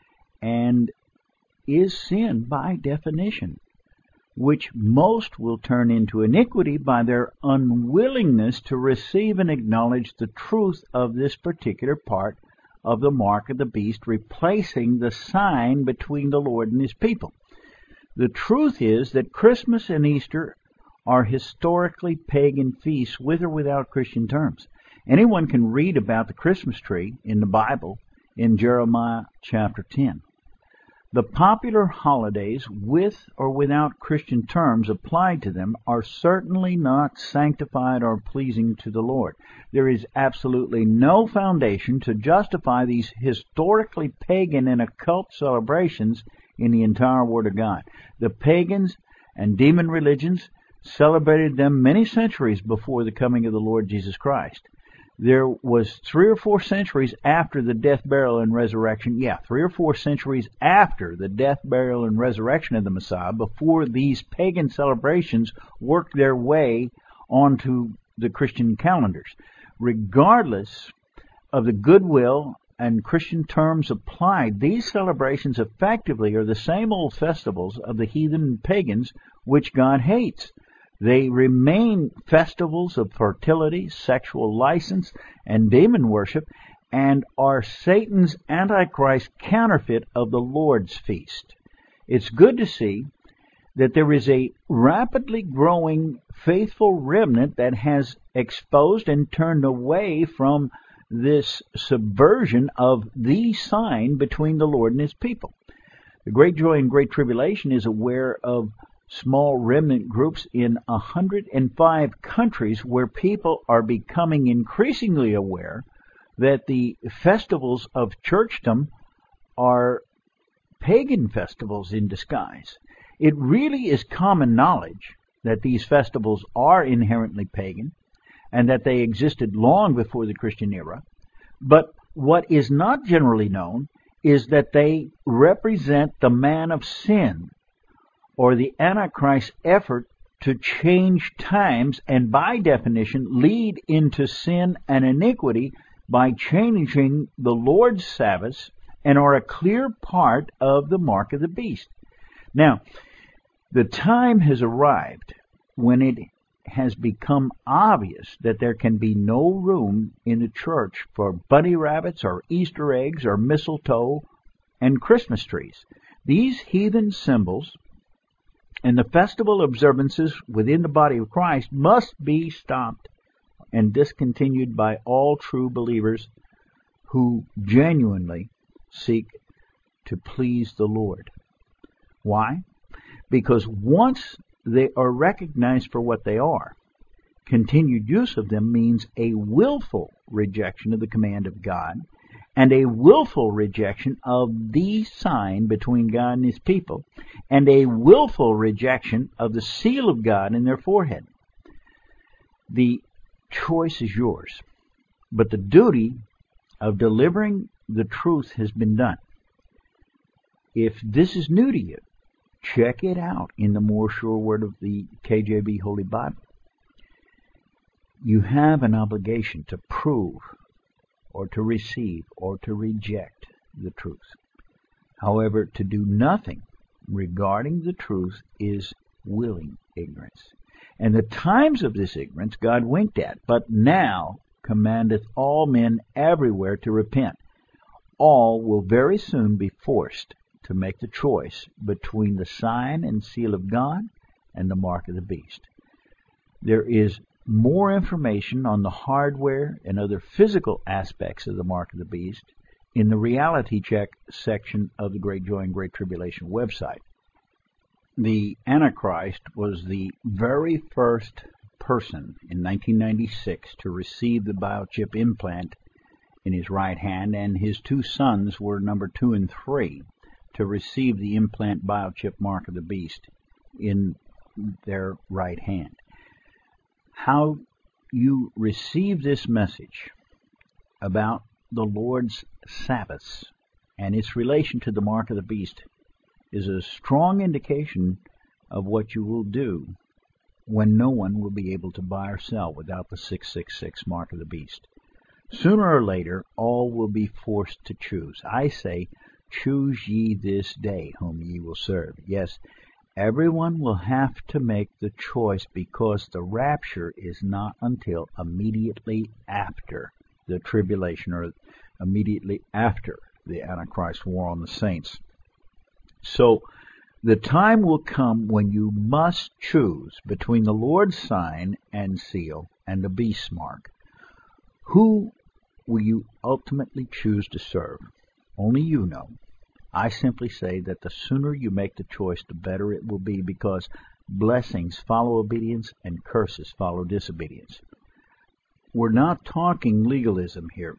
and is sin by definition, which most will turn into iniquity by their unwillingness to receive and acknowledge the truth of this particular part of the mark of the beast, replacing the sign between the Lord and his people. The truth is that Christmas and Easter are historically pagan feasts with or without Christian terms. Anyone can read about the Christmas tree in the Bible in Jeremiah chapter 10. The popular holidays, with or without Christian terms applied to them, are certainly not sanctified or pleasing to the Lord. There is absolutely no foundation to justify these historically pagan and occult celebrations in the entire Word of God. The pagans and demon religions celebrated them many centuries before the coming of the Lord Jesus Christ. There was 3 or 4 centuries after the death, burial, and resurrection. 3 or 4 centuries after the death, burial, and resurrection of the Messiah before these pagan celebrations worked their way onto the Christian calendars. Regardless of the goodwill and Christian terms applied, these celebrations effectively are the same old festivals of the heathen and pagans which God hates. They remain festivals of fertility, sexual license, and demon worship, and are Satan's Antichrist counterfeit of the Lord's feast. It's good to see that there is a rapidly growing faithful remnant that has exposed and turned away from this subversion of the sign between the Lord and his people. The Great Joy and Great Tribulation is aware of small remnant groups in 105 countries where people are becoming increasingly aware that the festivals of churchdom are pagan festivals in disguise. It really is common knowledge that these festivals are inherently pagan and that they existed long before the Christian era. But what is not generally known is that they represent the man of sin, or the Antichrist's effort to change times and by definition lead into sin and iniquity by changing the Lord's Sabbaths, and are a clear part of the mark of the beast. Now, the time has arrived when it has become obvious that there can be no room in the church for bunny rabbits or Easter eggs or mistletoe and Christmas trees. These heathen symbols and the festival observances within the body of Christ must be stopped and discontinued by all true believers who genuinely seek to please the Lord. Why? Because once they are recognized for what they are, continued use of them means a willful rejection of the command of God and a willful rejection of the sign between God and His people, and a willful rejection of the seal of God in their forehead. The choice is yours, but the duty of delivering the truth has been done. If this is new to you, check it out in the More Sure Word of the KJV Holy Bible. You have an obligation to prove or to receive or to reject the truth. However, to do nothing regarding the truth is willing ignorance. And the times of this ignorance God winked at, but now commandeth all men everywhere to repent. All will very soon be forced to make the choice between the sign and seal of God and the mark of the beast. There is more information on the hardware and other physical aspects of the mark of the beast in the Reality Check section of the Great Joy and Great Tribulation website. The Antichrist was the very first person in 1996 to receive the biochip implant in his right hand, and his two sons were number 2 and 3 to receive the implant biochip mark of the beast in their right hand. How you receive this message about the Lord's Sabbaths and its relation to the mark of the beast is a strong indication of what you will do when no one will be able to buy or sell without the 666 mark of the beast. Sooner or later, all will be forced to choose. I say, choose ye this day whom ye will serve. Yes, everyone will have to make the choice, because the rapture is not until immediately after the tribulation, or immediately after the Antichrist war on the saints. So the time will come when you must choose between the Lord's sign and seal and the beast's mark. Who will you ultimately choose to serve? Only you know. I simply say that the sooner you make the choice, the better it will be, because blessings follow obedience and curses follow disobedience. We're not talking legalism here.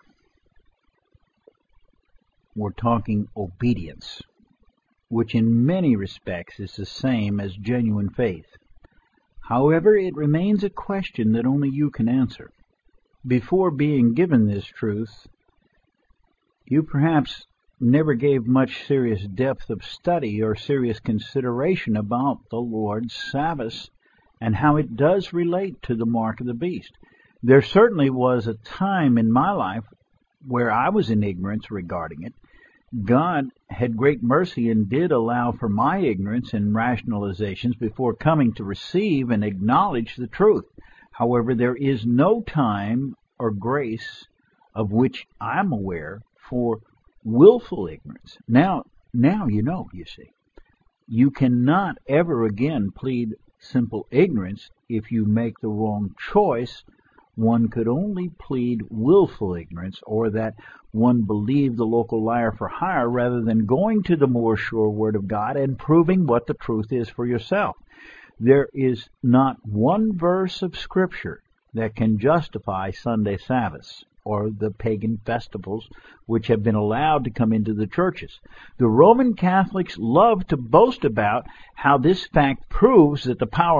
We're talking obedience, which in many respects is the same as genuine faith. However, it remains a question that only you can answer. Before being given this truth, you perhaps never gave much serious depth of study or serious consideration about the Lord's Sabbath and how it does relate to the mark of the beast. There certainly was a time in my life where I was in ignorance regarding it. God had great mercy and did allow for my ignorance and rationalizations before coming to receive and acknowledge the truth. However, there is no time or grace of which I'm aware for willful ignorance. Now you know, you see. You cannot ever again plead simple ignorance if you make the wrong choice. One could only plead willful ignorance, or that one believed the local liar for hire, rather than going to the more sure Word of God and proving what the truth is for yourself. There is not one verse of Scripture that can justify Sunday Sabbaths or the pagan festivals which have been allowed to come into the churches. The Roman Catholics love to boast about how this fact proves that the power of the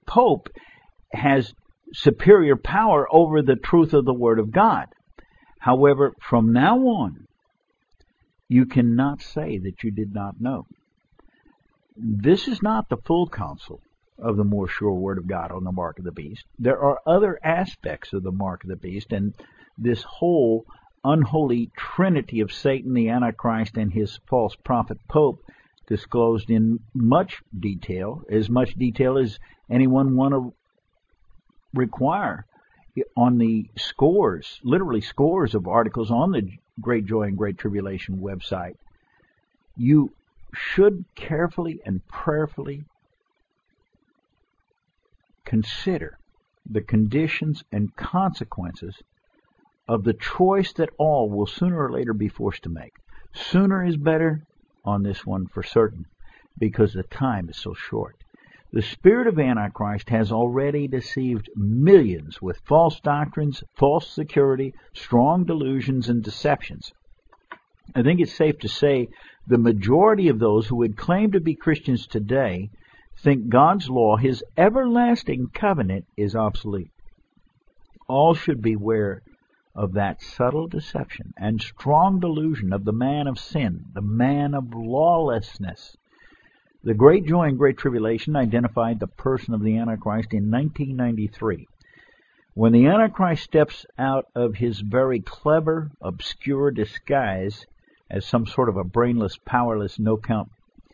Pope has superior power over the truth of the Word of God. However, from now on, you cannot say that you did not know. This is not the full counsel of the more sure Word of God on the mark of the beast. There are other aspects of the mark of the beast, and this whole unholy trinity of Satan, the Antichrist, and his false prophet Pope disclosed in much detail as anyone want to require on the scores, literally scores of articles on the Great Joy and Great Tribulation website. You should carefully and prayerfully consider the conditions and consequences of the choice that all will sooner or later be forced to make. Sooner is better on this one for certain, because the time is so short. The spirit of Antichrist has already deceived millions with false doctrines, false security, strong delusions, and deceptions. I think it's safe to say the majority of those who would claim to be Christians today think God's law, His everlasting covenant, is obsolete. All should beware of that subtle deception and strong delusion of the man of sin, the man of lawlessness. The Great Joy and Great Tribulation identified the person of the Antichrist in 1993. When the Antichrist steps out of his very clever, obscure disguise as some sort of a brainless, powerless, no-count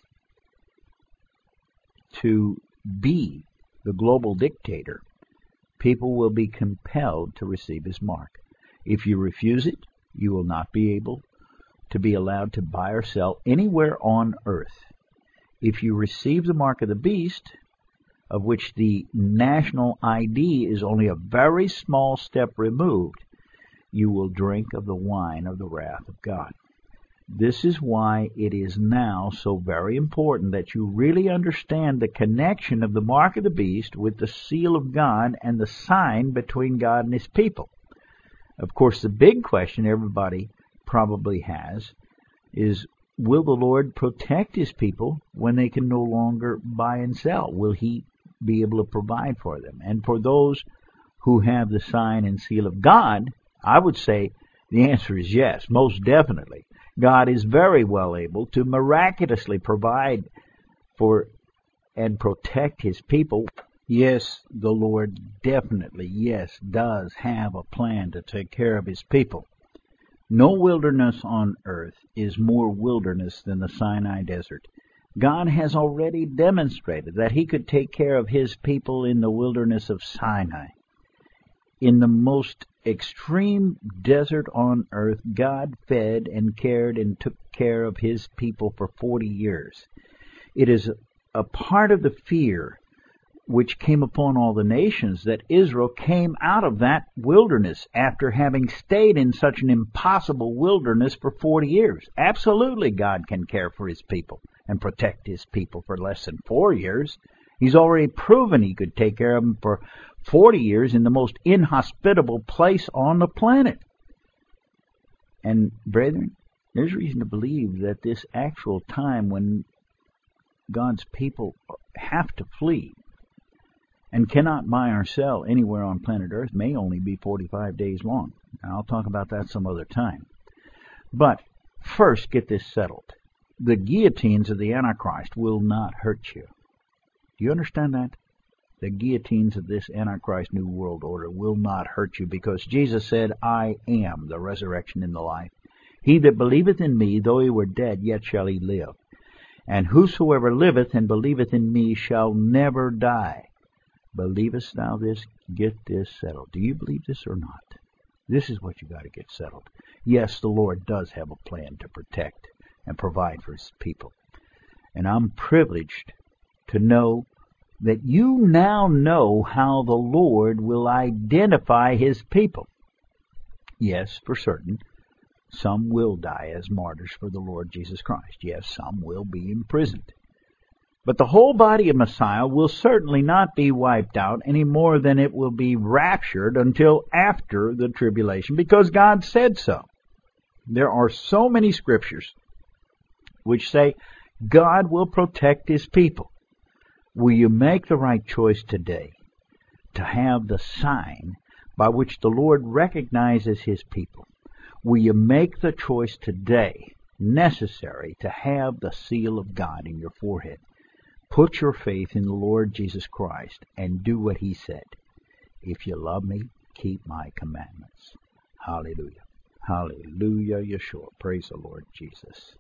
to be the global dictator, people will be compelled to receive his mark. If you refuse it, you will not be able to be allowed to buy or sell anywhere on earth. If you receive the mark of the beast, of which the national ID is only a very small step removed, you will drink of the wine of the wrath of God. This is why it is now so very important that you really understand the connection of the mark of the beast with the seal of God and the sign between God and His people. Of course, the big question everybody probably has is, will the Lord protect His people when they can no longer buy and sell? Will He be able to provide for them? And for those who have the sign and seal of God, I would say the answer is yes, most definitely. God is very well able to miraculously provide for and protect His people. Yes, the Lord definitely, does have a plan to take care of His people. No wilderness on earth is more wilderness than the Sinai desert. God has already demonstrated that He could take care of His people in the wilderness of Sinai. In the most extreme desert on earth, God fed and cared and took care of His people for 40 years. It is a part of the fear which came upon all the nations that Israel came out of that wilderness after having stayed in such an impossible wilderness for 40 years. Absolutely, God can care for His people and protect His people for less than 4 years. He's already proven He could take care of them for 40 years in the most inhospitable place on the planet. And, brethren, there's reason to believe that this actual time when God's people have to flee and cannot buy or sell anywhere on planet Earth may only be 45 days long. Now, I'll talk about that some other time. But first, get this settled. The guillotines of the Antichrist will not hurt you. Do you understand that? The guillotines of this Antichrist New World Order will not hurt you, because Jesus said, I am the resurrection and the life. He that believeth in me, though he were dead, yet shall he live. And whosoever liveth and believeth in me shall never die. Believest thou this? Get this settled. Do you believe this or not? This is what you got to get settled. Yes, the Lord does have a plan to protect and provide for His people. And I'm privileged to know that you now know how the Lord will identify His people. Yes, for certain, some will die as martyrs for the Lord Jesus Christ. Yes, some will be imprisoned. But the whole body of Messiah will certainly not be wiped out any more than it will be raptured until after the tribulation, because God said so. There are so many scriptures which say God will protect His people. Will you make the right choice today to have the sign by which the Lord recognizes His people? Will you make the choice today necessary to have the seal of God in your forehead? Put your faith in the Lord Jesus Christ and do what He said. If you love me, keep my commandments. Hallelujah. Hallelujah, Yeshua. Praise the Lord Jesus.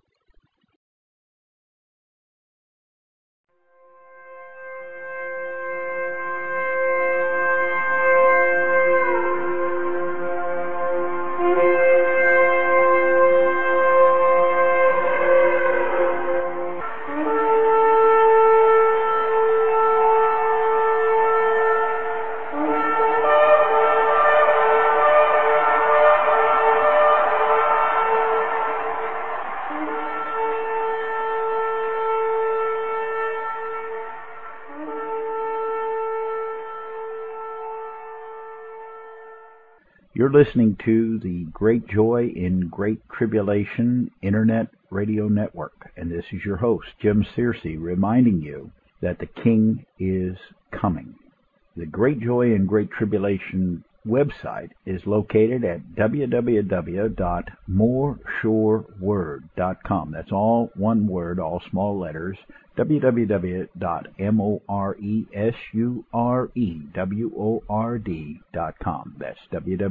You're listening to the Great Joy in Great Tribulation Internet Radio Network, and this is your host, Jim Searcy, reminding you that the King is coming. The Great Joy in Great Tribulation website is located at www.moreshoreword.com. That's all one word, all small letters, www.moreshoreword.com. That's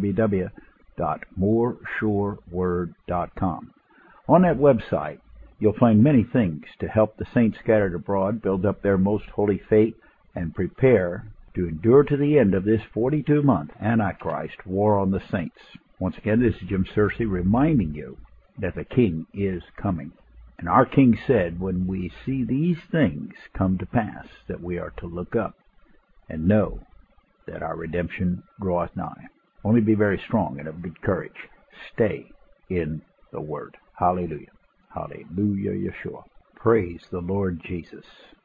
www.moreshoreword.com. On that website, you'll find many things to help the saints scattered abroad build up their most holy faith and prepare to endure to the end of this 42-month Antichrist war on the saints. Once again, this is Jim Searcy reminding you that the King is coming. And our King said, when we see these things come to pass, that we are to look up and know that our redemption draweth nigh. Only be very strong and of good courage. Stay in the Word. Hallelujah. Hallelujah, Yeshua. Praise the Lord Jesus.